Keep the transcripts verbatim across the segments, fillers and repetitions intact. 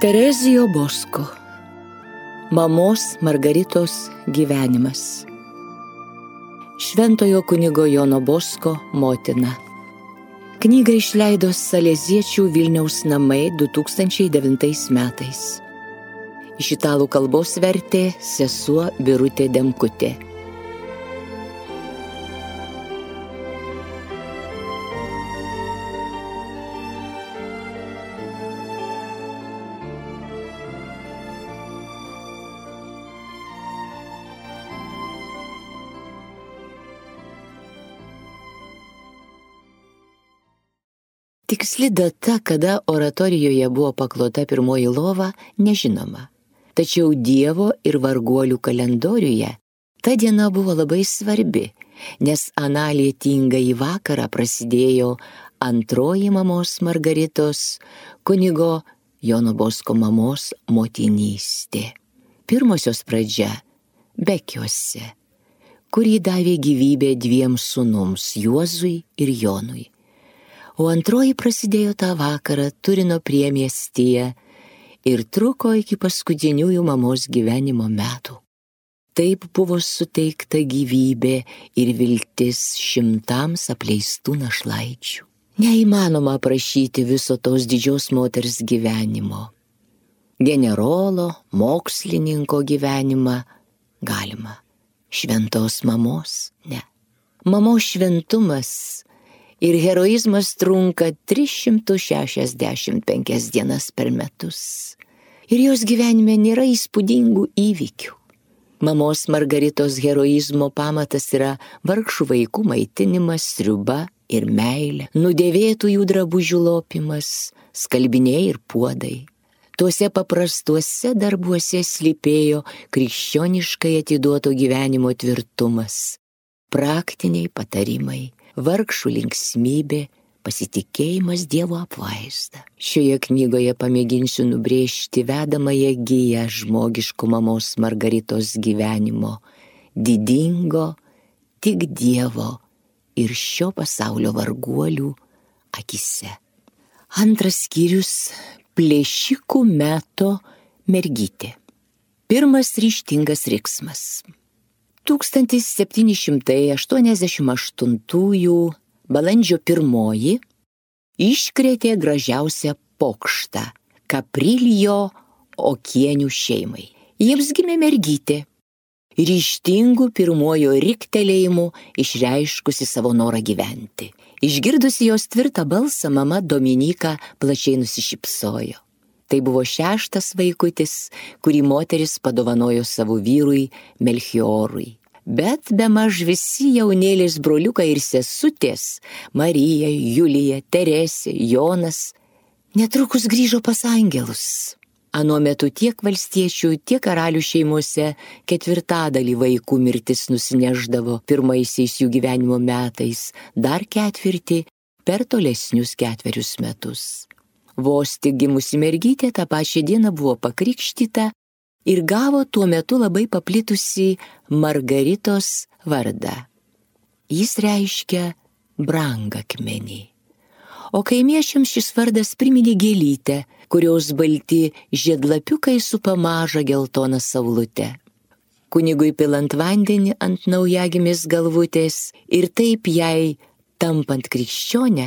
Terezijo Bosko. Mamos Margaritos gyvenimas. Šventojo kunigo Jono Bosko motina. Knygą išleido Saleziečių Vilniaus namai du tūkstančiai devintais metais. Iš italų kalbos vertė sesuo Birutė Demkutė. Tiksli data, kada oratorijoje buvo paklota pirmoji lova, nežinoma. Tačiau Dievo ir varguolių kalendoriuje ta diena buvo labai svarbi, nes aną lietingąjį vakarą prasidėjo antroji mamos Margaritos, kunigo Jono Bosko mamos motinystė. Pirmosios pradžia Bekiuose, kurį davė gyvybę dviem sūnums Juozui ir Jonui. O antroji prasidėjo tą vakarą Turino priemiestyje ir truko iki paskutiniųjų mamos gyvenimo metų. Taip buvo suteikta gyvybė ir viltis šimtams apleistų našlaičių. Neįmanoma aprašyti viso tos didžios moters gyvenimo. Generolo, mokslininko gyvenimą galima. Šventos mamos ne. Mamos šventumas ir heroizmas trunka tris šimtus šešiasdešimt penkias dienas per metus. Ir jos gyvenime nėra įspūdingų įvykių. Mamos Margaritos heroizmo pamatas yra vargšų vaikų maitinimas, sriuba ir meilė, nudėvėtųjų drabužių lopimas, skalbiniai ir puodai. Tuose paprastuose darbuose slypėjo krikščioniškai atiduoto gyvenimo tvirtumas, praktiniai patarimai, vargšų linksmybė, pasitikėjimas Dievo apvaizda. Šioje knygoje pamėginsiu nubrėžti vedamąją giją žmogiško mamos Margaritos gyvenimo, didingo tik Dievo ir šio pasaulio varguolių akise. Antras skyrius – plėšikų meto mergytė. Pirmas ryžtingas riksmas. tūkstantis septyni šimtai aštuoniasdešimt aštuntųjų balandžio pirmoji iškrėtė gražiausią pokštą Kapriljo Okienių šeimai. Jiems gimė mergytė, ryžtingų pirmojo riktelėjimų išreiškusi savo norą gyventi. Išgirdusi jos tvirtą balsą, mama Dominyka plačiai nusišypsojo. Tai buvo šeštas vaikutis, kurį moteris padovanojo savo vyrui Melchiorui. Bet bemaž visi jaunėlės broliukai ir sesutės – Marija, Julija, Teresė, Jonas – netrukus grįžo pas angelus. Anuo metu tiek valstiečių, tiek karalių šeimose ketvirtadalį vaikų mirtis nusineždavo pirmaisiais jų gyvenimo metais, dar ketvirtį per tolesnius ketverius metus. Vos tik gimusi mergytė tą pačią dieną buvo pakrikštyta ir gavo tuo metu labai paplitusi Margaritos vardą. Jis reiškia brangakmenį. O kaimiečiams šis vardas priminė gėlytę, kurios balti žiedlapiukai supa mažą geltoną saulutę. Kunigui pilant vandenį ant naujagimės galvutės ir taip jai, tampant krikščionę,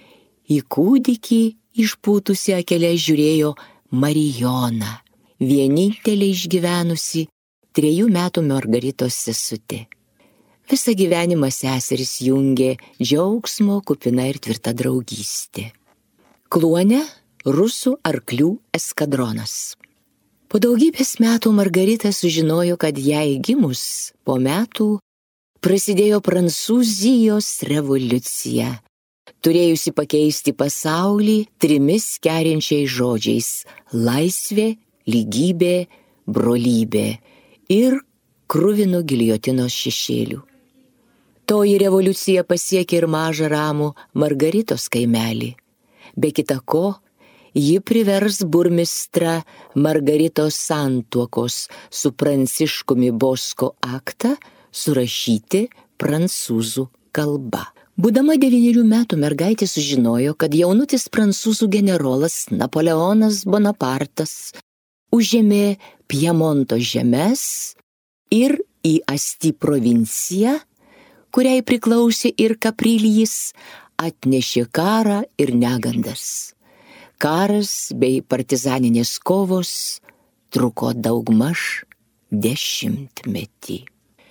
į kūdikį išpūtusi akelę žiūrėjo Marijona, vienintelė išgyvenusi trejų metų Margaritos sesutė. Visą gyvenimą seseris jungė džiaugsmo kupina ir tvirta draugystė. Kluone rusų arklių eskadronas. Po daugybės metų Margarita sužinojo, kad jai gimus po metų prasidėjo Prancūzijos revoliucija, turėjusi pakeisti pasaulį trimis kerinčiais žodžiais – laisvė, lygybė, brolybė ir kruvino giljotinos šešėlių. Toji revoliucija pasiekė ir mažą ramų Margaritos kaimelį. Be kita ko, ji privers burmistrą Margaritos santuokos su Pranciškumi Bosko aktą surašyti prancūzų kalba. Būdama devynerių metų mergaitė sužinojo, kad jaunutis prancūzų generolas Napoleonas Bonapartas užėmė Pjemonto žemes ir į Asti provinciją, kuriai priklausė ir Kaprilijis, atnešė karą ir negandas. Karas bei partizaninės kovos truko daugmaž dešimtmetį.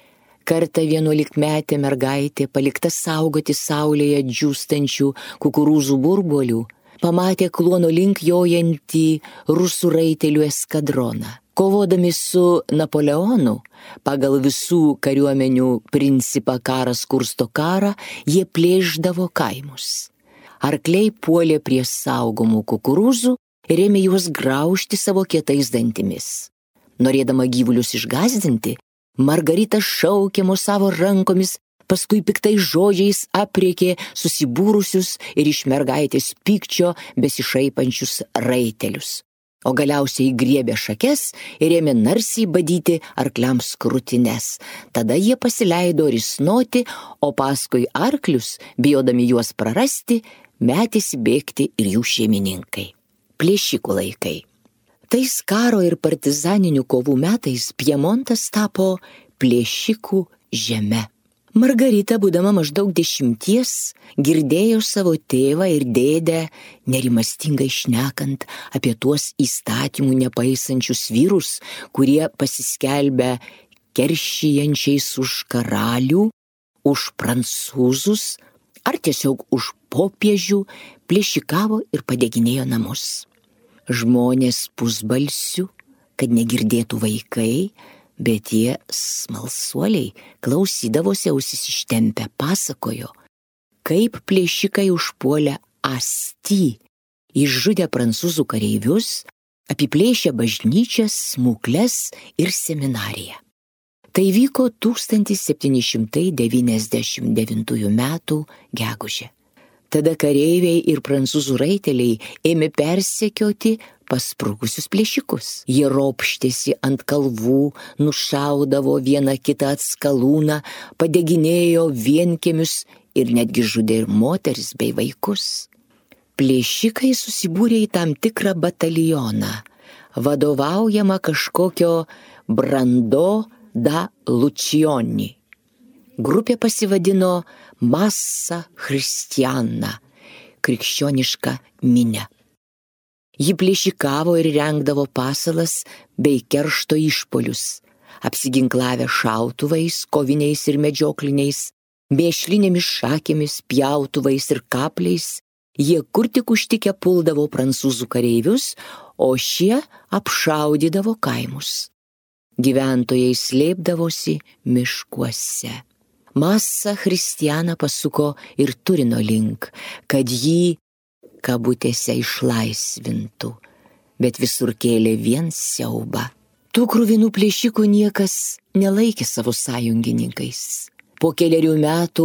Kartą vienuolikmetė mergaitė, palikta saugoti saulėje džiūstančių kukurūzų burbuolių, pamatė kluono link jojantį rusų raitelių eskadroną. Kovodami su Napoleonu, pagal visų kariuomenių principą karas kursto karą, jie plėšdavo kaimus. Arkliai puolė prie saugomų kukurūzų ir ėmė juos graužti savo kietais dantimis. Norėdama gyvulius išgąsdinti, Margarita šaukė mosavo rankomis, paskui piktais žodžiais aprėkė susibūrusius ir iš mergaitės pykčio besišaipančius raitelius. O galiausiai griebė šakes ir ėmė narsiai badyti arkliams krūtines. Tada jie pasileido risnoti, o paskui arklius, bijodami juos prarasti, metėsi bėgti ir jų šeimininkai. Plėšikų laikai. Tais karo ir partizaninių kovų metais Pjemontas tapo plėšikų žeme. Margarita, būdama maždaug dešimties, girdėjo savo tėvą ir dėdę nerimastingai šnekant apie tuos įstatymų nepaisančius vyrus, kurie pasiskelbė keršijančiais už karalių, už prancūzus ar tiesiog už popiežių, plėšikavo ir padeginėjo namus. Žmonės pusbalsių, kad negirdėtų vaikai, bet jie smalsuoliai klausydavosi ausis ištempę, pasakojo, kaip plėšikai užpuolė Asti, išžudė prancūzų kareivius, apiplėšė bažnyčias, smukles ir seminariją. Tai vyko tūkstantis septyni šimtai devyniasdešimt devintųjų metų gegužę. Tada kareiviai ir prancūzų raiteliai ėmė persekioti pasprukusius plėšikus. Jie ropštėsi ant kalvų, nušaudavo vieną kitą atskalūną, padeginėjo vienkiemius ir netgi žudė ir moteris bei vaikus. Plėšikai susibūrė į tam tikrą batalioną, vadovaujamą kažkokio Brando da Lucioni. Grupė pasivadino Massa Christiana, krikščioniška minia. Ji plėšikavo ir rengdavo pasalas bei keršto išpolius, apsiginklavę šautuvais, koviniais ir medžiokliniais, mėšlinėmis šakėmis, pjautuvais ir kapliais, jie kur tik užtikę puldavo prancūzų kareivius, o šie apšaudydavo kaimus. Gyventojai slėpdavosi miškuose. Massa Christiana pasuko ir Turino link, kad jį kabutėse išlaisvintų, bet visur kėlė vien siaubą. Tų kruvinų plėšikų niekas nelaikė savo sąjungininkais. Po keliarių metų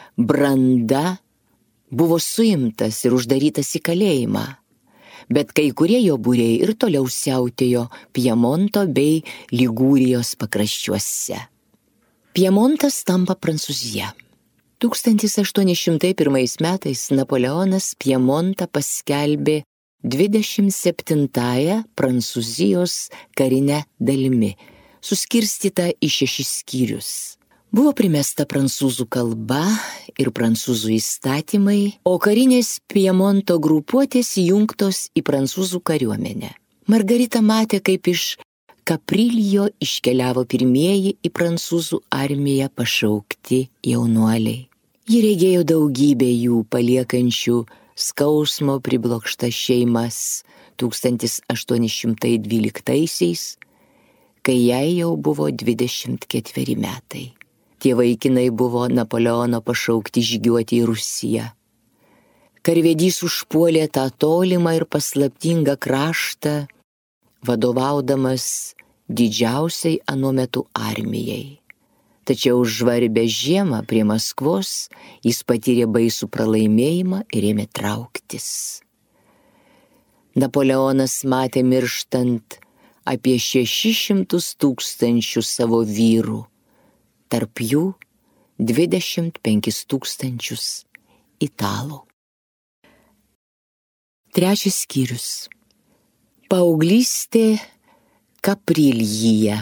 Branda buvo suimtas ir uždarytas į kalėjimą, bet kai kurie jo būriai ir toliau siautėjo Pjemonto bei Ligūrijos pakraščiuose. Pjemontas tampa Prancūzija. tūkstantis aštuoni šimtai pirmais metais Napoleonas Pjemontą paskelbė dvidešimt septintąją Prancūzijos karinę dalimi, suskirstyta į šešis skyrius. Buvo primesta prancūzų kalba ir prancūzų įstatymai, o karinės Pjemonto grupuotės įjungtos į prancūzų kariuomenę. Margarita matė, kaip iš Kaprilijo iškeliavo pirmieji į prancūzų armiją pašaukti jaunuoliai. Ji regėjo daugybę jų paliekančių skausmo priblokštas šeimas tūkstantis aštuoni šimtai dvyliktaisiais, kai jai jau buvo dvidešimt ketveri metai. Tie vaikinai buvo Napoleono pašaukti žygiuoti į Rusiją. Karvedys užpuolė tą tolimą ir paslaptingą kraštą, vadovaudamas didžiausiai anuo metu armijai. Tačiau žvarbę žiemą prie Maskvos jis patyrė baisų pralaimėjimą ir ėmė trauktis. Napoleonas matė mirštant apie šešis šimtus tūkstančių savo vyrų, tarp jų dvidešimt penkis tūkstančius italų. Trečias skyrius. Paauglystė Kapriljyje.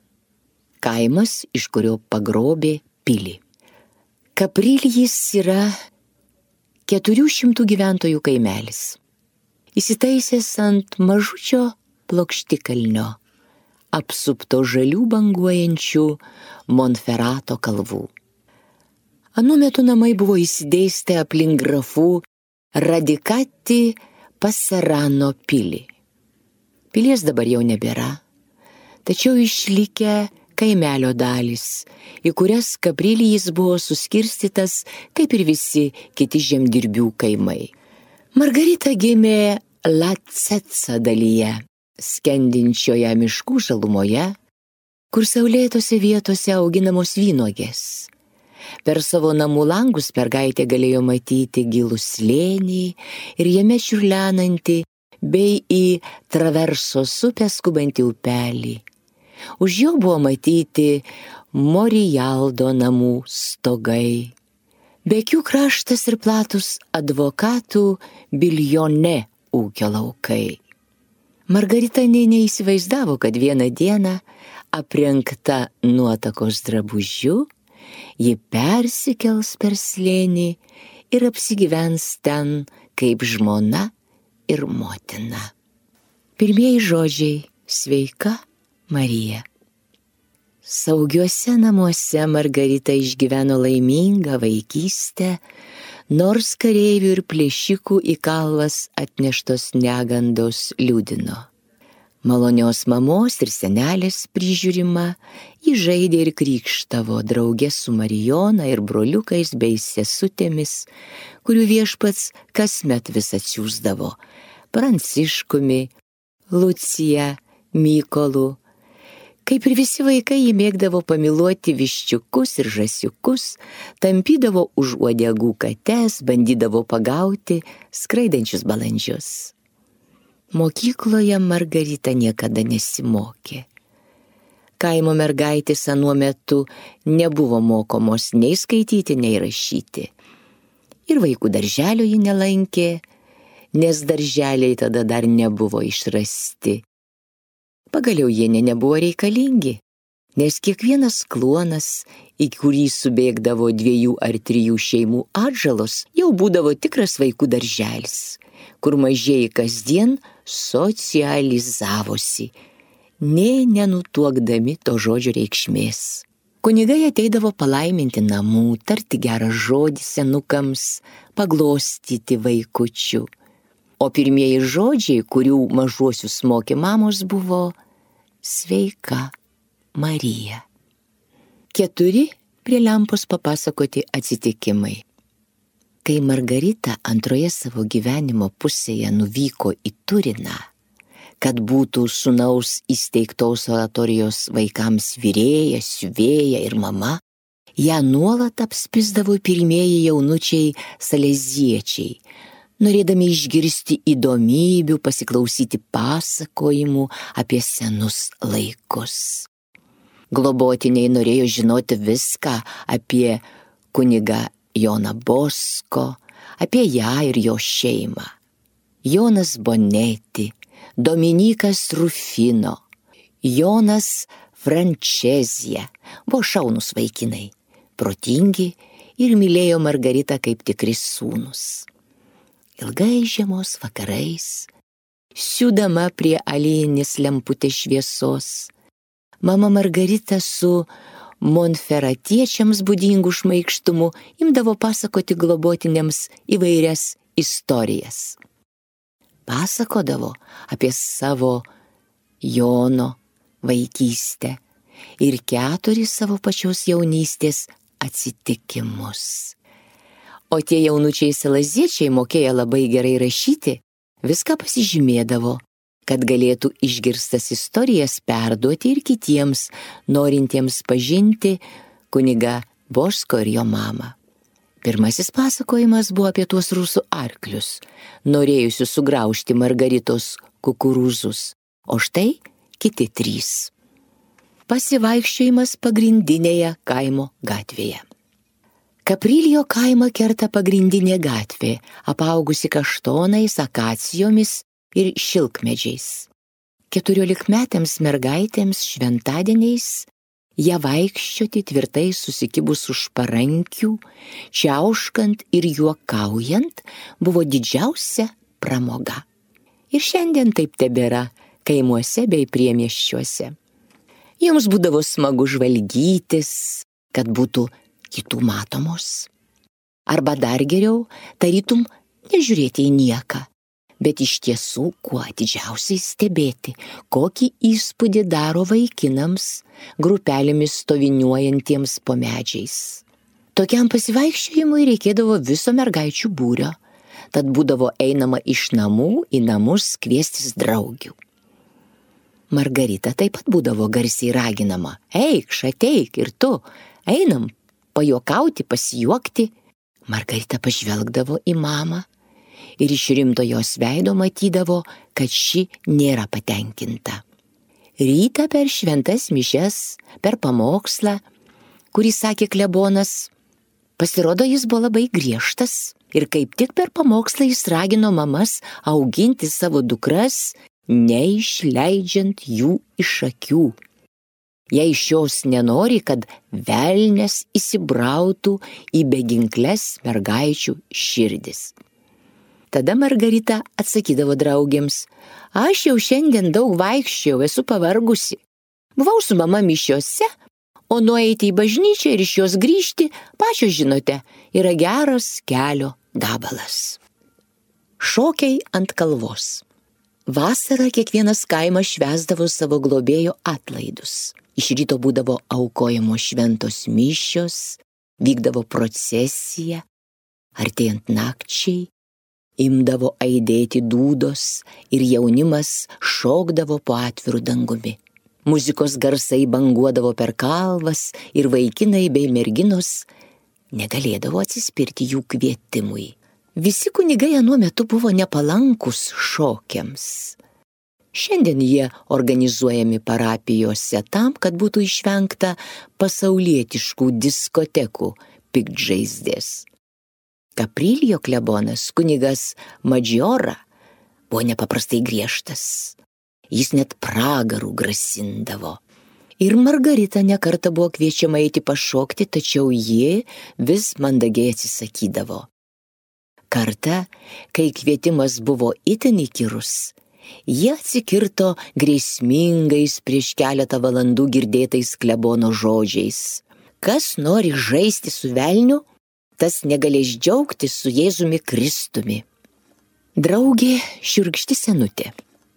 Kaimas, iš kurio pagrobė pilį. Kapriljys yra keturių šimtų gyventojų kaimelis. Įsitaisęs ant mažučio plokštikalnio, apsupto žalių banguojančių Monferato kalvų. Anu metu namai buvo įsidėstę aplink grafų Radicati Passerano pilį. Pilies dabar jau nebėra, tačiau išlikę kaimelio dalys, į kurias Kapriljys buvo suskirstytas kaip ir visi kiti žemdirbių kaimai. Margarita gimė Latsetsa dalyje, skendinčioje miškų žalumoje, kur saulėtose vietose auginamos vynuogės. Per savo namų langus mergaitė galėjo matyti gilų slėnį ir jame čiurlenantį bei į Traversos upę skubantį upelį. Už jo buvo matyti Morijaldo namų stogai. Bekių kraštas ir platus advokatų Biljone ūkio laukai. Margarita nė neįsivaizdavo, kad vieną dieną, aprengta nuotakos drabužiu, ji persikels per slėnį ir apsigyvens ten kaip žmona ir motina. Pirmieji žodžiai – sveika Marija. Saugiuose namuose Margarita išgyveno laimingą vaikystę, nors kareivių ir plėšikų į kalvas atneštos negandos liūdino. Malonios mamos ir senelės prižiūrima, ji žaidė ir krykštavo drauge su Marijona ir broliukais bei sesutėmis, kurių viešpats kasmet vis atsiųsdavo – Pranciškumi, Lucija, Mykolu. Kaip ir visi vaikai, ji mėgdavo pamiluoti viščiukus ir žasiukus, tampydavo už uodegų kates, bandydavo pagauti skraidančius balandžius. Mokykloje Margarita niekada nesimokė. Kaimo mergaitės anuo metu nebuvo mokomos nei skaityti, nei rašyti. Ir vaikų darželio ji nelankė, nes darželiai tada dar nebuvo išrasti. Pagaliau jie ne nebuvo reikalingi, nes kiekvienas kluonas, į kurį subėgdavo dviejų ar trijų šeimų atžalos, jau būdavo tikras vaikų darželis, kur mažieji kasdien socializavosi, nė nenutuokdami to žodžio reikšmės. Kunigai ateidavo palaiminti namų, tarti gerą žodį senukams, paglostyti vaikučių. O pirmieji žodžiai, kurių mažuosius mokė mamos, buvo sveika Marija. Keturi prie lempos papasakoti atsitikimai. Kai Margarita antroje savo gyvenimo pusėje nuvyko į Turiną, kad būtų sūnaus įsteigtos oratorijos vaikams virėja, siuvėja ir mama, ją nuolat apspisdavo pirmieji jaunučiai saleziečiai, norėdami išgirsti įdomybių, pasiklausyti pasakojimų apie senus laikus. Globotiniai norėjo žinoti viską apie kunigą Joną Bosko, apie ją ir jo šeimą. Jonas Bonetti, Dominikas Rufino, Jonas Francesija buvo šaunūs vaikinai, protingi ir mylėjo Margaritą kaip tikri sūnus. Ilgai žiemos vakarais, siūdama prie aliejinės lemputės šviesos, mama Margarita su monferatiečiams būdingų šmaikštumu imdavo pasakoti globotiniams įvairias istorijas. Pasakodavo apie savo Jono vaikystę ir keturis savo pačios jaunystės atsitikimus. O tie jaunučiai saleziečiai mokėję labai gerai rašyti, viską pasižymėdavo, kad galėtų išgirstas istorijas perduoti ir kitiems, norintiems pažinti kunigą Bosko ir jo mamą. Pirmasis pasakojimas buvo apie tuos rusų arklius, norėjusius sugraužti Margaritos kukurūzus, o štai kiti trys. Pasivaikščiojimas pagrindinėje kaimo gatvėje. Kaprilijo kaimą kerta pagrindinė gatvė, apaugusi kaštonais, akacijomis ir šilkmedžiais. Keturiolikmetėms mergaitėms šventadieniais ją vaikščioti tvirtai susikibus už parankių, čiauškant ir juokaujant buvo didžiausia pramoga. Ir šiandien taip tebėra kaimuose bei priemiesčiuose. Joms būdavo smagu žvalgytis, kad būtų kitų matomos. Arba dar geriau, tarytum nežiūrėti į nieką, bet iš tiesų kuo didžiausiai stebėti, kokį įspūdį daro vaikinams, grupelėmis stoviniuojantiems po medžiais. Tokiam pasivaikščiojimui reikėdavo viso mergaičių būrio, tad būdavo einama iš namų į namus kviestis draugių. Margarita taip pat būdavo garsiai raginama: eikš, ateik ir tu, einam pajuokauti, pasijuokti. Margarita pažvelgdavo į mamą ir iš rimto jos veido matydavo, kad ši nėra patenkinta. Rytą per šventas mišias, per pamokslą, kurį sakė klebonas, pasirodo jis buvo labai griežtas ir kaip tik per pamokslą jis ragino mamas auginti savo dukras, neišleidžiant jų iš akių. Jei šios nenori, kad velnias įsibrautų į beginkles mergaičių širdis. Tada Margarita atsakydavo draugėms: aš jau šiandien daug vaikščiau, esu pavargusi. Buvau su mama mišiose, o nueiti į bažnyčią ir iš jos grįžti, pačios žinote, yra geras kelio gabalas. Šokiai ant kalvos. Vasarą kiekvienas kaimas švęsdavo savo globėjo atlaidus. Iš ryto būdavo aukojamos šventos mišios, vykdavo procesija, artėjant nakčiai, imdavo aidėti dūdos ir jaunimas šokdavo po atviru dangumi. Muzikos garsai banguodavo per kalvas ir vaikinai bei merginos negalėdavo atsispirti jų kvietimui. Visi kunigai anuo metu buvo nepalankus šokiams. Šiandien jie organizuojami parapijose tam, kad būtų išvengta pasaulietiškų diskotekų piktžaizdės. Kaprilijo klebonas, kunigas Madžiora, buvo nepaprastai griežtas. Jis net pragarų grasindavo. Ir Margarita nekartą buvo kviečiama eiti pašokti, tačiau ji vis mandagiai atsisakydavo. Kartą, kai kvietimas buvo itin įkyrus, jie atsikirto grėsmingais prieš keletą valandų girdėtais klebono žodžiais: kas nori žaisti su velniu, tas negalės džiaugtis su Jėzumi Kristumi. Draugė šiurkšti senutė.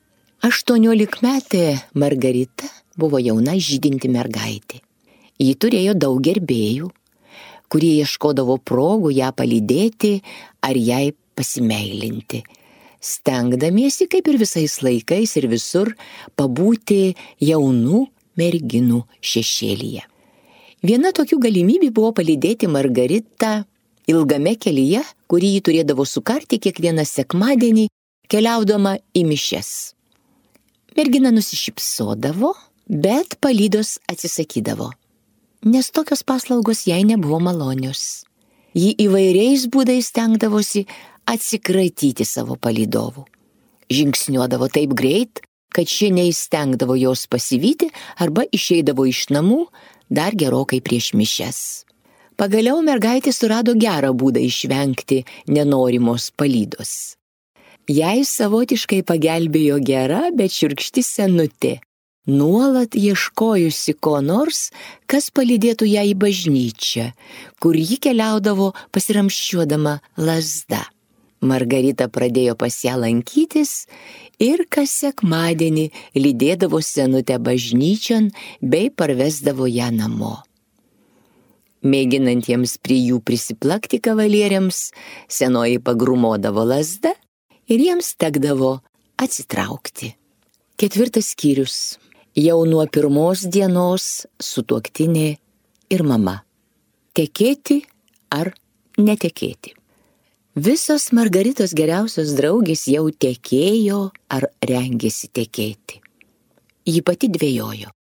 Aštuoniolikmetė Margarita buvo jauna žydinti mergaitė. Ji turėjo daug gerbėjų, kurie ieškodavo progų ją palydėti ar jai pasimeilinti, stengdamiesi, kaip ir visais laikais ir visur, pabūti jaunų merginų šešėlyje. Viena tokių galimybių buvo palydėti Margaritą ilgame kelyje, kurį ji turėdavo sukarti kiekvieną sekmadienį, keliaudama į mišias. Mergina nusišypsodavo, bet palydos atsisakydavo, nes tokios paslaugos jai nebuvo malonios. Ji įvairiais būdais stengdavosi atsikratyti savo palydovų. Žingsniuodavo taip greit, kad šie neįstengdavo jos pasivyti arba išeidavo iš namų dar gerokai prieš mišias. Pagaliau mergaitė surado gerą būdą išvengti nenorimos palydos. Jai savotiškai pagelbėjo gera, bet šiurkšti senutė, nuolat ieškojusi ko nors, kas palydėtų ją į bažnyčią, kur ji keliaudavo pasiramsčiuodama lazda. Margarita pradėjo pas ją lankytis ir kas sekmadienį lydėdavo senutę bažnyčion bei parvesdavo ją namo. Mėginantiems prie jų prisiplakti kavalieriams, senoji pagrūmodavo lazda ir jiems tekdavo atsitraukti. Ketvirtas skyrius. Jau nuo pirmos dienos sutuoktinė ir mama. Tekėti ar netekėti. Visos Margaritos geriausios draugės jau tekėjo ar rengėsi tekėti. Ji pati dvejojo.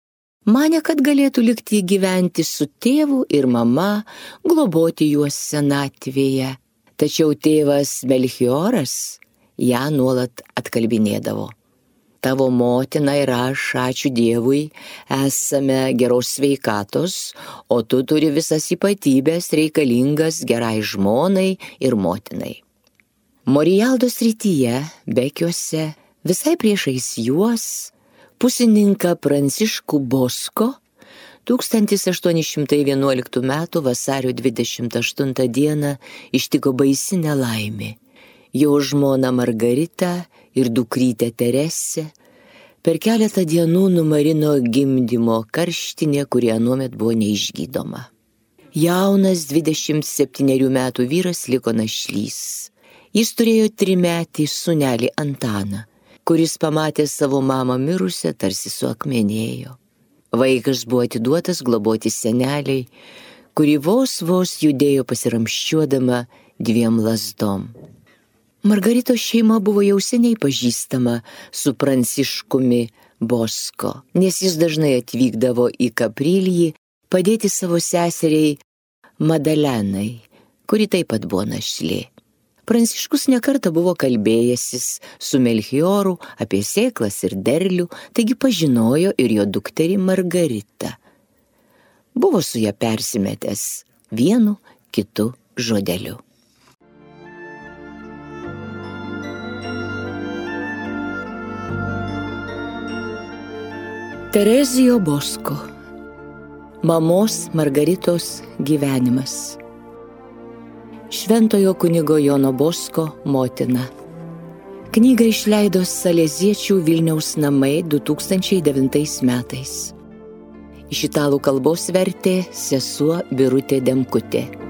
Manė, kad galėtų likti gyventi su tėvu ir mama, globoti juos senatvėje. Tačiau tėvas Melchioras ją nuolat atkalbinėdavo. Tavo motina ir aš, ačiū Dievui, esame geros sveikatos, o tu turi visas ypatybės reikalingas gerai žmonai ir motinai. Morijaldos srityje, Bekiuose, visai priešais juos, pusininką Pranciškų Bosko tūkstantis aštuoni šimtai vienuoliktų metų vasario dvidešimt aštuntą dieną ištiko baisi nelaimė. Jo žmona Margarita ir dukrytė Teresė per keletą dienų numarino gimdymo karštinė, kuri anuomet buvo neišgydoma. Jaunas dvidešimt septynerių metų vyras liko našlys. Jis turėjo trimetį sūnelį Antaną, kuris pamatė savo mamą mirusią, tarsi suakmenėjo. Vaikas buvo atiduotas globoti seneliai, kuri vos vos judėjo pasiramščiuodama dviem lazdom. Margaritos šeima buvo jau seniai pažįstama su Pranciškumi Bosko, nes jis dažnai atvykdavo į Kaprilijį padėti savo seseriai Madalenai, kuri taip pat buvo našlė. Pranciškus nekartą buvo kalbėjęsis su Melchioru apie sėklas ir derlių, taigi pažinojo ir jo dukterį Margaritą. Buvo su ja persimetęs vienu kitu žodeliu. Terezijo Bosko. Mamos Margaritos gyvenimas. Šventojo kunigo Jono Bosko motina. Knygą išleido Saleziečių Vilniaus namai du tūkstančiai devintais metais. Iš italų kalbos vertė sesuo Birutė Demkutė.